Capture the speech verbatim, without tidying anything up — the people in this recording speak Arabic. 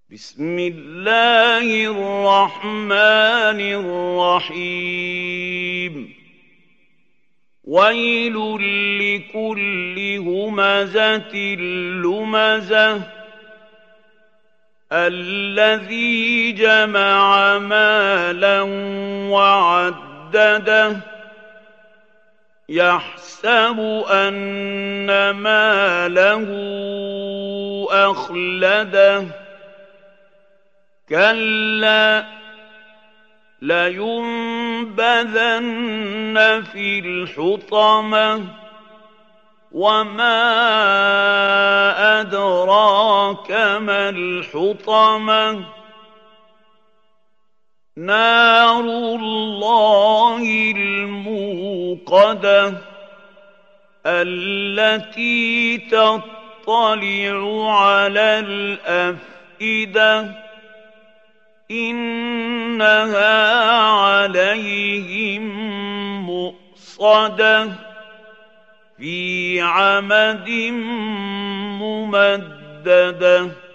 بسم الله الرحمن الرحيم ويل لكل همزة لمزة الذي جمع مالا وعدده يحسب أن ماله أخلده كلا لينبذن في الحطمة وما أدراك ما الحطمة نار الله الموقدة التي تطلع على الأفئدة إنها عليهم مؤصدة في عمد ممددة.